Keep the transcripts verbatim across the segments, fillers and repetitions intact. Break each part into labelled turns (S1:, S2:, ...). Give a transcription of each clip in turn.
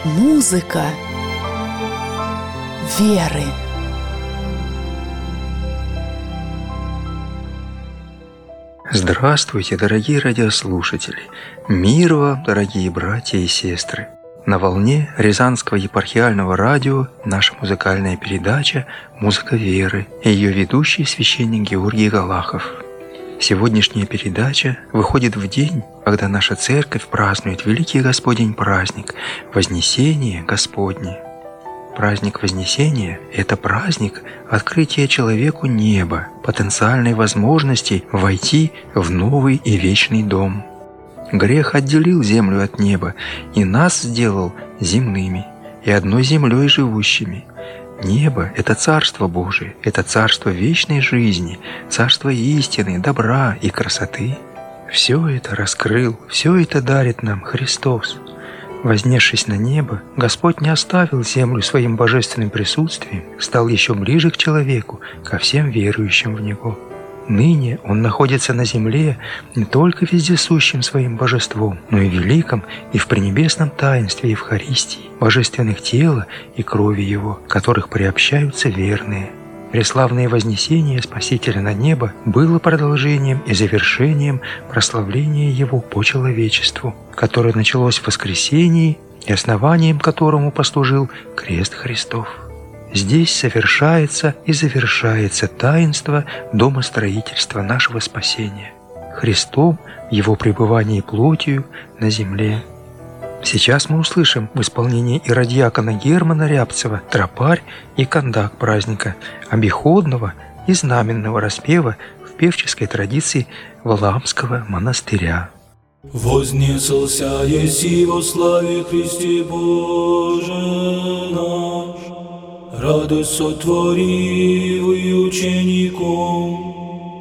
S1: Музыка веры.
S2: Здравствуйте, дорогие радиослушатели! Мир вам, дорогие братья и сестры! На волне Рязанского епархиального радио наша музыкальная передача «Музыка веры» и ее ведущий священник Георгий Галахов. Сегодняшняя передача выходит в день, когда наша церковь празднует великий Господень праздник – Вознесение Господне. Праздник Вознесения – это праздник открытия человеку неба, потенциальной возможности войти в новый и вечный дом. Грех отделил землю от неба и нас сделал земными и одной землей живущими. Небо – это Царство Божие, это Царство вечной жизни, Царство истины, добра и красоты. Все это раскрыл, все это дарит нам Христос. Вознесшись на небо, Господь не оставил землю своим божественным присутствием, стал еще ближе к человеку, ко всем верующим в Него. Ныне Он находится на земле не только вездесущим своим божеством, но и великом и в пренебесном таинстве Евхаристии, божественных тела и крови Его, которых приобщаются верные. Преславное вознесение Спасителя на небо было продолжением и завершением прославления Его по человечеству, которое началось в воскресении и основанием которому послужил крест Христов. Здесь совершается и завершается таинство домостроительства нашего спасения Христом в Его пребывании плотью на земле. Сейчас мы услышим в исполнении иродиакона Германа Рябцева тропарь и кондак праздника, обиходного и знаменного распева в певческой традиции Валаамского монастыря.
S3: Вознесался еси во славе Христе Боже наш, радость сотворивый учеником,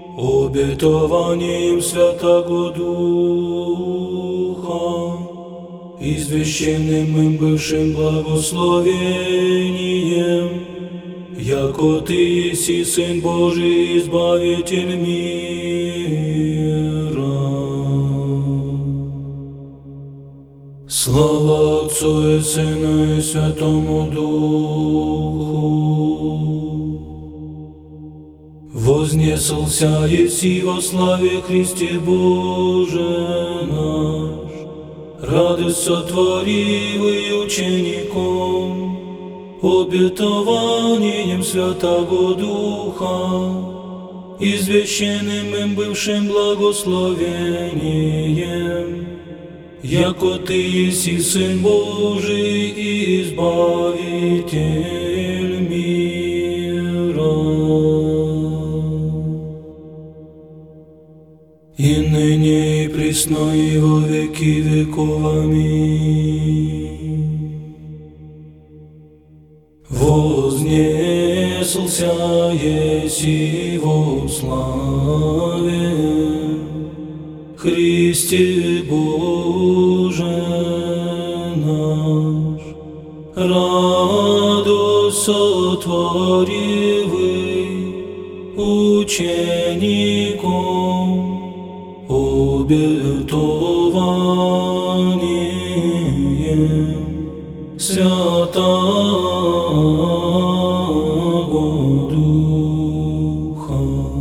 S3: обетованием Святого Духа, извещенным им бывшим благословением, яко Ты еси Сын Божий, Избавитель мира. Слава Отцу и Сыну и Святому Духу. Вознесался еси во славе Христе Боже наш, радость сотворивый учеником, обетованием Святого Духа, извещенным им бывшим благословением, яко Ты еси Сын Божий и Избавитель мира. И ныне и присно и во веки веков. Аминь. Вознесся еси во славе Христе Боже наш, радость сотворивый учеником, обетованием Святого Духа,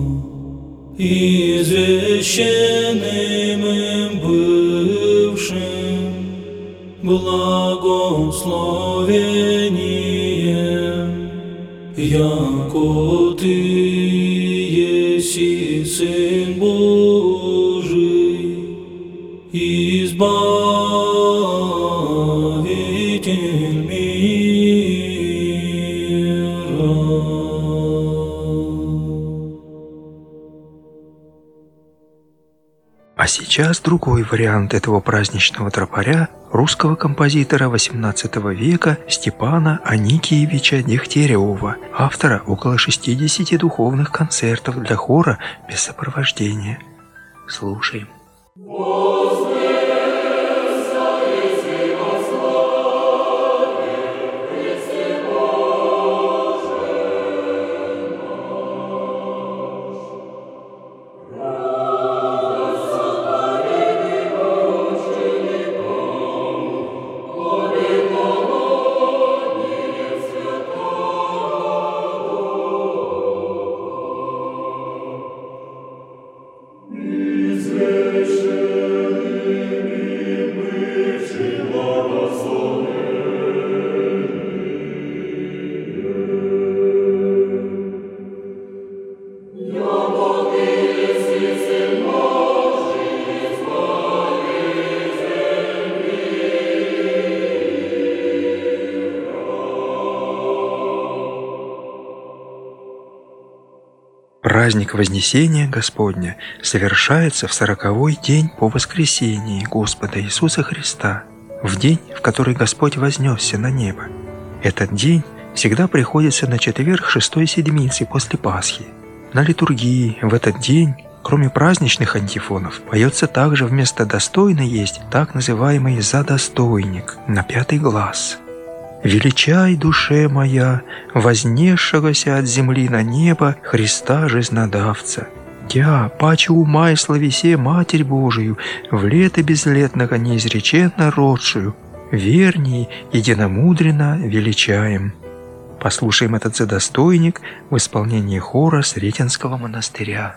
S3: извещенным им бывшим благословением, яко Ты еси Сын Божий, Избавитель мира.
S2: А сейчас другой вариант этого праздничного тропаря русского композитора восемнадцатого века Степана Аникиевича Дегтярева, автора около шестидесяти духовных концертов для хора без сопровождения. Слушаем.
S4: Oh,
S2: Праздник Вознесения Господня совершается в сороковой день по воскресении Господа Иисуса Христа, в день, в который Господь вознесся на небо. Этот день всегда приходится на четверг шестой седмицы после Пасхи. На литургии в этот день, кроме праздничных антифонов, поется также вместо «достойно» есть так называемый «задостойник» на пятый глаз. «Величай, душе моя, вознесшегося от земли на небо Христа жизнодавца. Я, паче ума и словесе Матерь Божию, в лето безлетного неизреченно родшую, верней единомудренно величаем». Послушаем этот задостойник в исполнении хора Сретенского монастыря.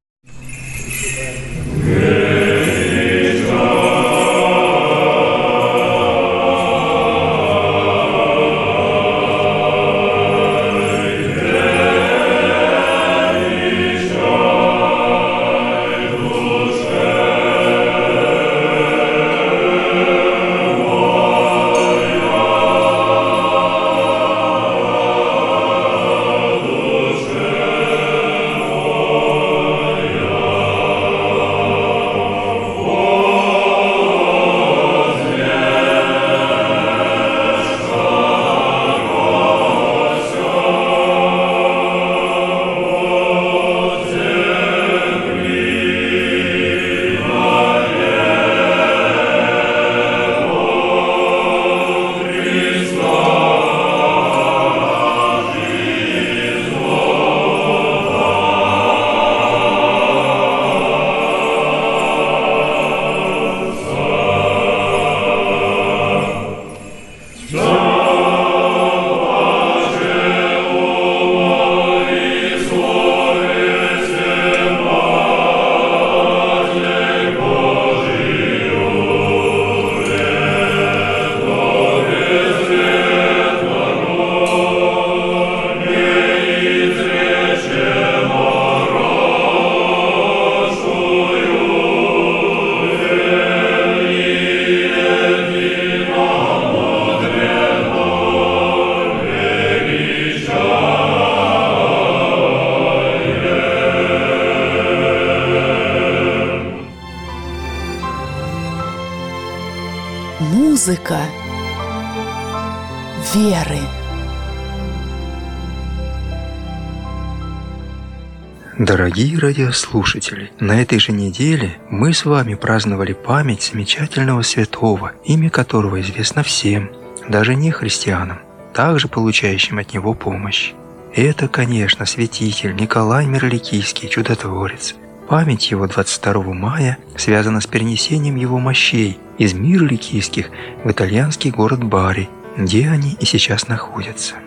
S1: Музыка веры.
S2: Дорогие радиослушатели, на этой же неделе мы с вами праздновали память замечательного святого, имя которого известно всем, даже не христианам, также получающим от него помощь. Это, конечно, святитель Николай Мирликийский, чудотворец. Память его двадцать второго мая связана с перенесением его мощей из Мирликийских в итальянский город Бари, где они и сейчас находятся.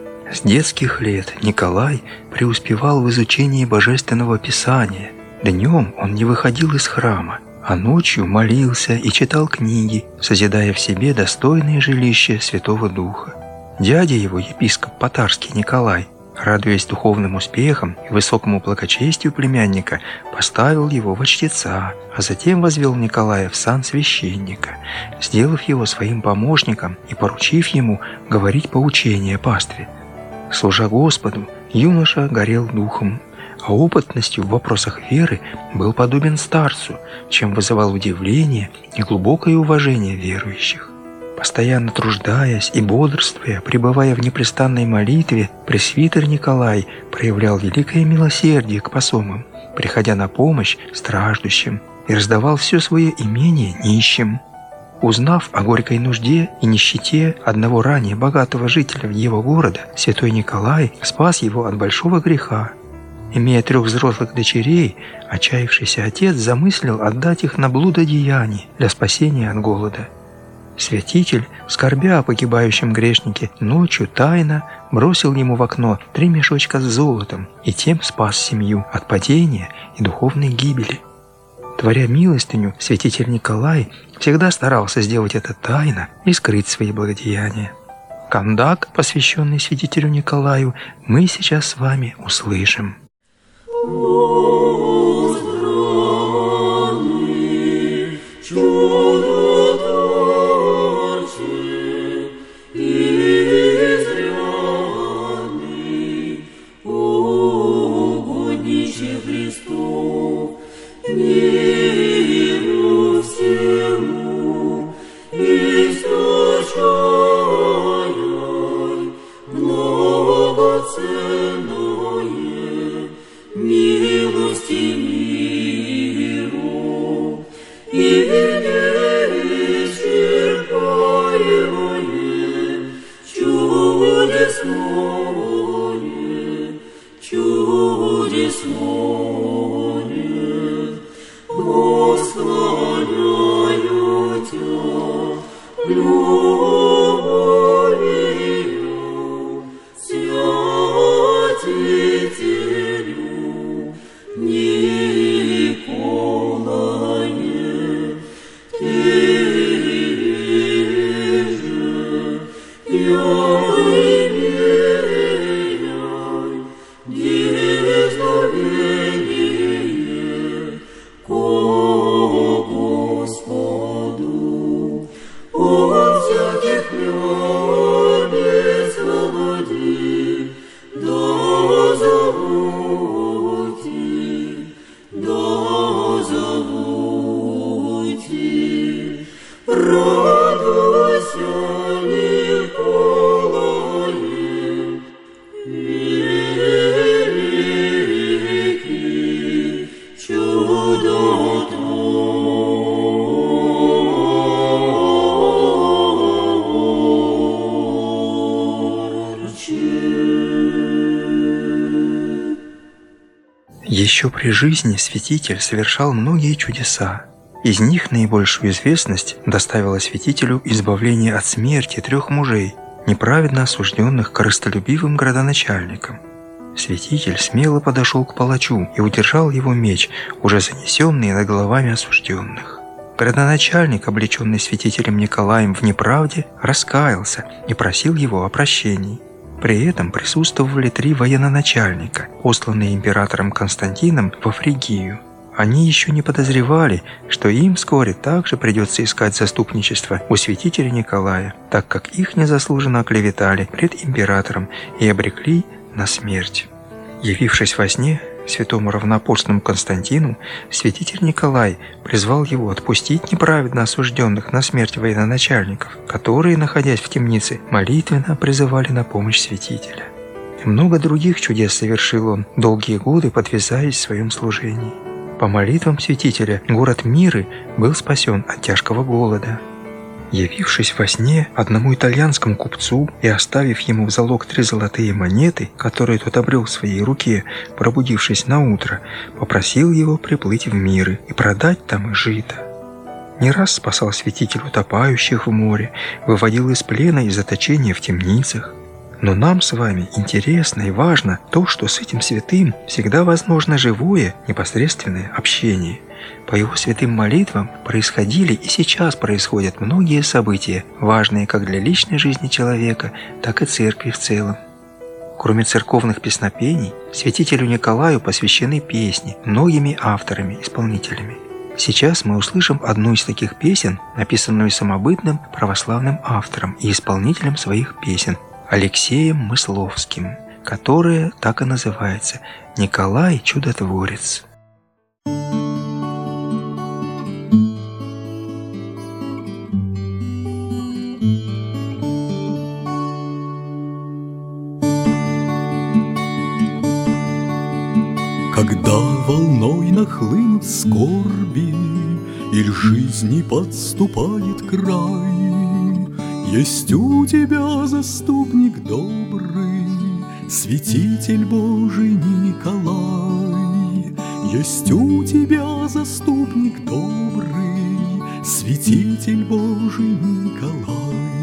S2: С детских лет Николай преуспевал в изучении Божественного Писания. Днем он не выходил из храма, а ночью молился и читал книги, созидая в себе достойное жилище Святого Духа. Дядя его, епископ Потарский Николай, радуясь духовным успехам и высокому благочестию племянника, поставил его во чтеца, а затем возвел Николая в сан священника, сделав его своим помощником и поручив ему говорить поучения пастве. Служа Господу, юноша горел духом, а опытностью в вопросах веры был подобен старцу, чем вызывал удивление и глубокое уважение верующих. Постоянно труждаясь и бодрствуя, пребывая в непрестанной молитве, пресвитер Николай проявлял великое милосердие к посомам, приходя на помощь страждущим, и раздавал все свое имение нищим. Узнав о горькой нужде и нищете одного ранее богатого жителя его города, святой Николай спас его от большого греха. Имея трех взрослых дочерей, отчаявшийся отец замыслил отдать их на блудодеяние для спасения от голода. Святитель, скорбя о погибающем грешнике, ночью тайно бросил ему в окно три мешочка с золотом и тем спас семью от падения и духовной гибели. Творя милостыню, святитель Николай всегда старался сделать это тайно и скрыть свои благодеяния. Кандак, посвященный святителю Николаю, мы сейчас с вами услышим.
S4: Угодниче
S3: Радуйся, Николае, великий чудотворче.
S2: Еще при жизни святитель совершал многие чудеса. Из них наибольшую известность доставило святителю избавление от смерти трех мужей, неправедно осужденных корыстолюбивым градоначальником. Святитель смело подошел к палачу и удержал его меч, уже занесенный над головами осужденных. Градоначальник, облеченный святителем Николаем в неправде, раскаялся и просил его о прощении. При этом присутствовали три военачальника, посланные императором Константином во Фригию. Они еще не подозревали, что им вскоре также придется искать заступничество у святителя Николая, так как их незаслуженно оклеветали пред императором и обрекли на смерть. Явившись во сне святому равноапостольному Константину, святитель Николай призвал его отпустить неправедно осужденных на смерть военачальников, которые, находясь в темнице, молитвенно призывали на помощь святителя. И много других чудес совершил он, долгие годы подвязаясь в своем служении. По молитвам святителя город Миры был спасен от тяжкого голода. Явившись во сне одному итальянскому купцу и оставив ему в залог три золотые монеты, которые тот обрел в своей руке, пробудившись наутро, попросил его приплыть в Миры и продать там жито. Не раз спасал святитель утопающих в море, выводил из плена и заточения в темницах. Но нам с вами интересно и важно то, что с этим святым всегда возможно живое, непосредственное общение. По его святым молитвам происходили и сейчас происходят многие события, важные как для личной жизни человека, так и церкви в целом. Кроме церковных песнопений, святителю Николаю посвящены песни многими авторами-исполнителями. Сейчас мы услышим одну из таких песен, написанную самобытным православным автором и исполнителем своих песен Алексеем Мысловским, которая так и называется «Николай Чудотворец».
S4: Когда волной нахлынут скорби, или жизни подступает край, есть у тебя заступник добрый, святитель Божий Николай. Есть у тебя заступник добрый, святитель Божий Николай.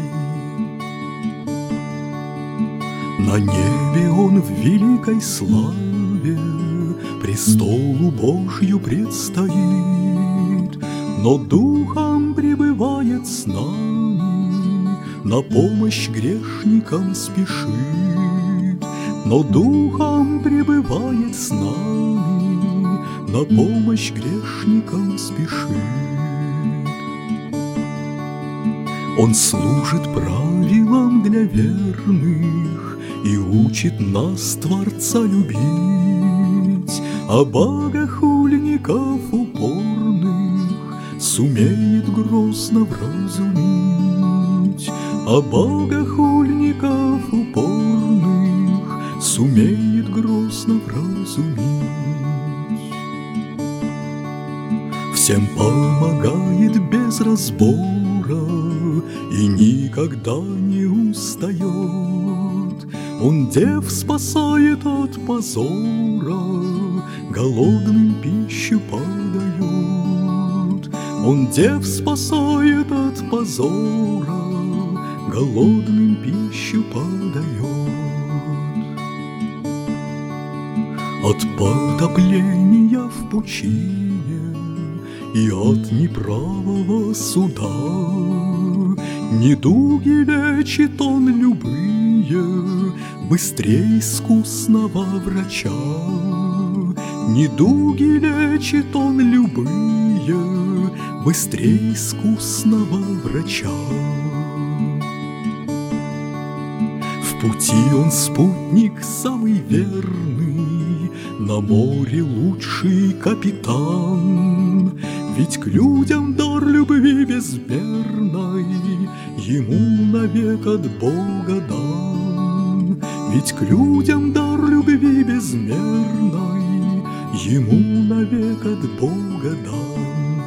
S4: На небе он в великой славе престолу Божью предстоит, но духом пребывает с нами, на помощь грешникам спешит. Но духом пребывает с нами, на помощь грешникам спешит. Он служит правилам для верных и учит нас Творца любить, а богохульников упорных сумеет грозно вразумить, а богохульников упорных сумеет грозно вразумить. Всем помогает без разбора и никогда не устает. Он дев спасает от позора, голодным пищу подает. Он дев спасает от позора, голодным пищу подает. От потопления в пучине и от неправого суда недуги лечит он любые быстрее искусного врача. Недуги лечит он любые быстрее искусного врача. В пути он спутник самый верный, на море лучший капитан. Ведь к людям дар любви безмерной ему навек от Бога дан. Ведь к людям дар любви безмерной ему навек от Бога дан.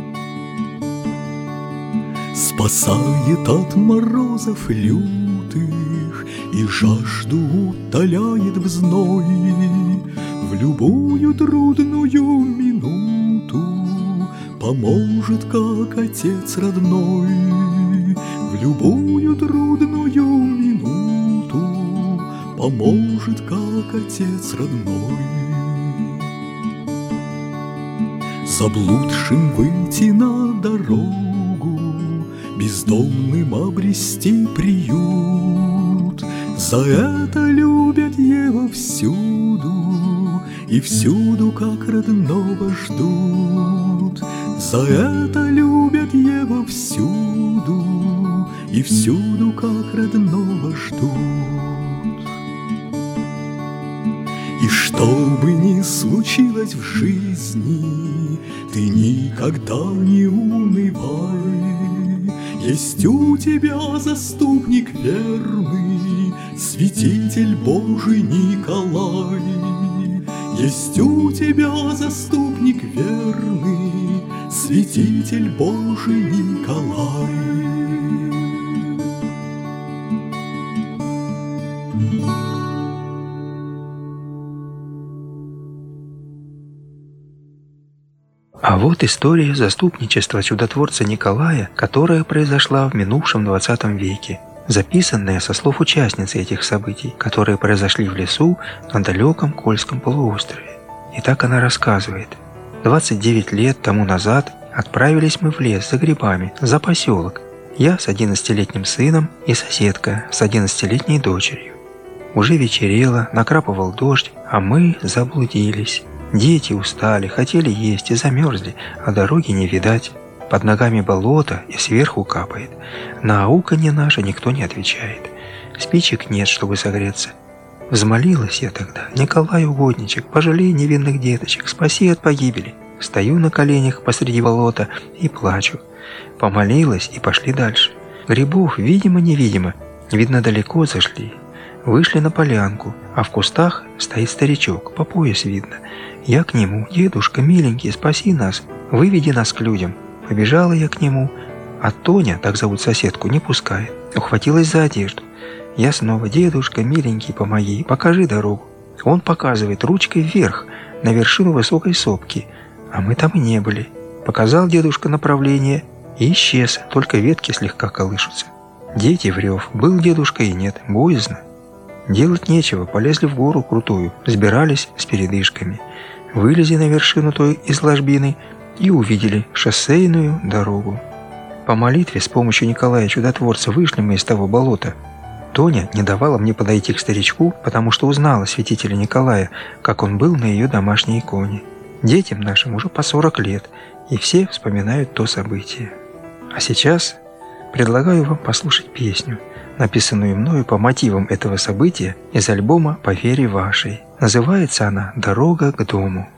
S4: Спасает от морозов лютых и жажду утоляет в зной. В любую трудную минуту поможет, как отец родной. В любую трудную минуту поможет, как отец родной. Заблудшим выйти на дорогу, бездомным обрести приют. За это любят его всюду, и всюду как родного ждут. За это любят его всюду, и всюду как родного ждут. И что бы ни случилось в жизни, ты никогда не унывай. Есть у тебя заступник верный, святитель Божий Николай. Есть у тебя заступник верный, святитель Божий Николай.
S2: А вот история заступничества чудотворца Николая, которая произошла в минувшем двадцатом веке, записанная со слов участницы этих событий, которые произошли в лесу на далеком Кольском полуострове. И так она рассказывает. двадцать девять лет тому назад отправились мы в лес за грибами, за поселок. Я с одиннадцатилетним сыном и соседка с одиннадцатилетней дочерью. Уже вечерело, накрапывал дождь, а мы заблудились. Дети устали, хотели есть и замерзли, а дороги не видать. Под ногами болото и сверху капает. На ауканье наше никто не отвечает. Спичек нет, чтобы согреться. Взмолилась я тогда: Николай, угодничек, пожалей невинных деточек, спаси от погибели. Стою на коленях посреди болота и плачу. Помолилась, и пошли дальше. Грибов, видимо-невидимо, видно, далеко зашли. Вышли на полянку, а в кустах стоит старичок, по пояс видно. Я к нему: дедушка, миленький, спаси нас, выведи нас к людям. Побежала я к нему, а Тоня, так зовут соседку, не пускает. Ухватилась за одежду. Я снова: дедушка, миленький, помоги, покажи дорогу. Он показывает ручкой вверх, на вершину высокой сопки, а мы там и не были. Показал дедушка направление и исчез, только ветки слегка колышутся. Дети в рев, был дедушка и нет, боязно. Делать нечего, полезли в гору крутую, взбирались с передышками. Вылезли на вершину той из ложбины и увидели шоссейную дорогу. По молитве с помощью Николая Чудотворца вышли мы из того болота. Тоня не давала мне подойти к старичку, потому что узнала святителя Николая, как он был на ее домашней иконе. Детям нашим уже по сорок лет, и все вспоминают то событие. А сейчас предлагаю вам послушать песню, написанную мною по мотивам этого события из альбома «По вере вашей». Называется она «Дорога к дому».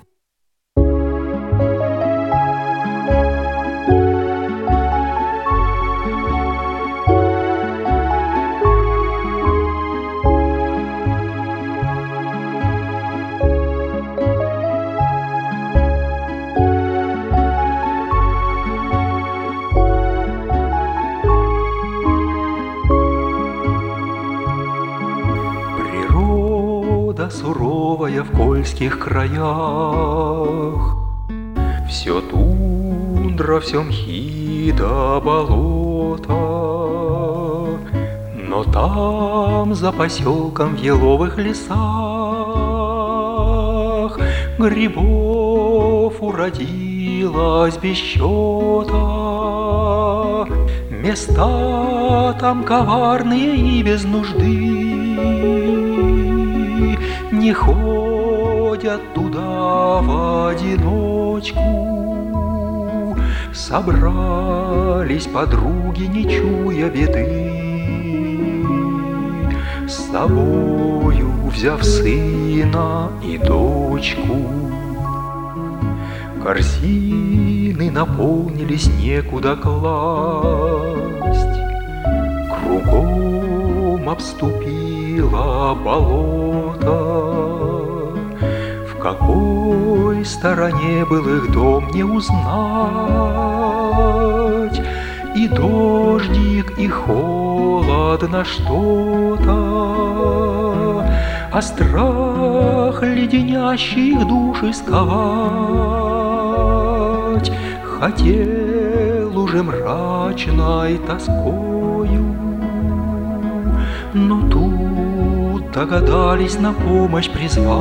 S5: Суровая в кольских краях, все тундра, все мхи да болота, но там, за поселком в еловых лесах, грибов уродилось без счета. Места там коварные и без нужды, не ходят туда в одиночку. Собрались подруги, не чуя беды, с собою взяв сына и дочку. Корзины наполнились, некуда класть, обступила болото. В какой стороне был их дом, не узнать, и дождик, и холодно что-то, а страх, леденящий их души сковать, хотел уже мрачной тоскою. Но тут догадались на помощь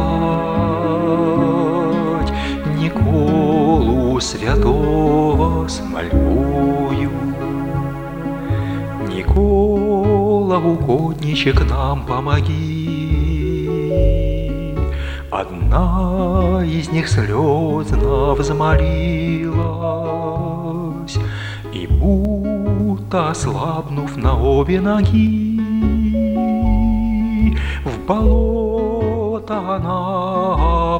S5: призвать Николу святого с мольбою. Никола, угодничек, нам помоги. Одна из них слезно взмолилась, и будто ослабнув на обе ноги, в болото она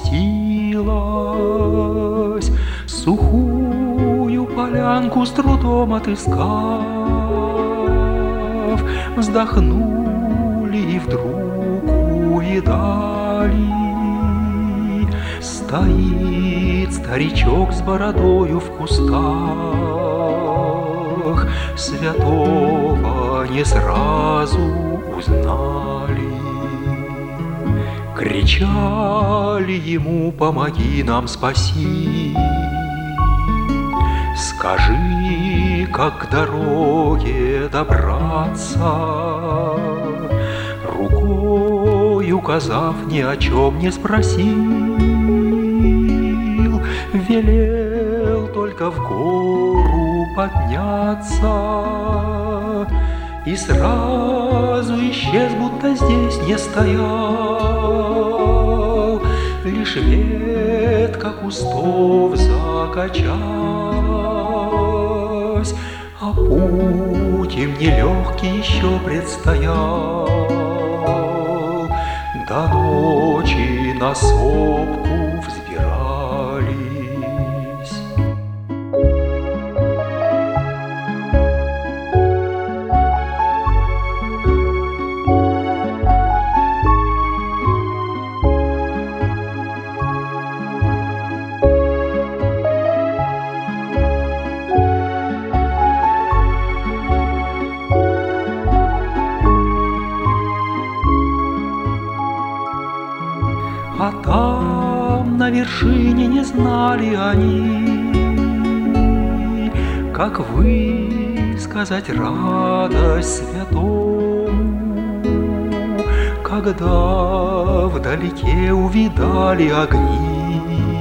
S5: опустилась, сухую полянку с трудом отыскав, вздохнули и вдруг увидали, стоит старичок с бородою в кустах, святого не сразу узнали. Кричали ему: помоги нам, спаси, скажи, как к дороге добраться. Рукой указав, ни о чем не спросил, велел только в гору подняться, и сразу исчез, будто здесь не стоял. Лишь ветка кустов закачалась, а путь им нелегкий еще предстоял. До ночи на сопку взбирались. А там на вершине не знали они, как высказать радость святому, когда вдалеке увидали огни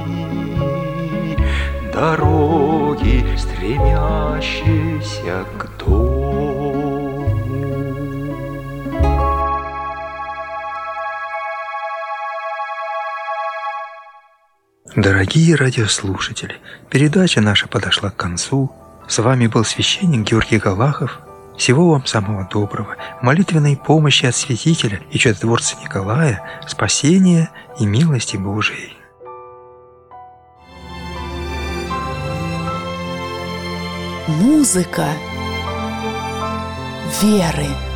S5: дороги, стремящиеся к дому.
S2: Дорогие радиослушатели, передача наша подошла к концу. С вами был священник Георгий Галахов. Всего вам самого доброго, молитвенной помощи от святителя и чудотворца Николая, спасения и милости Божией.
S1: Музыка веры.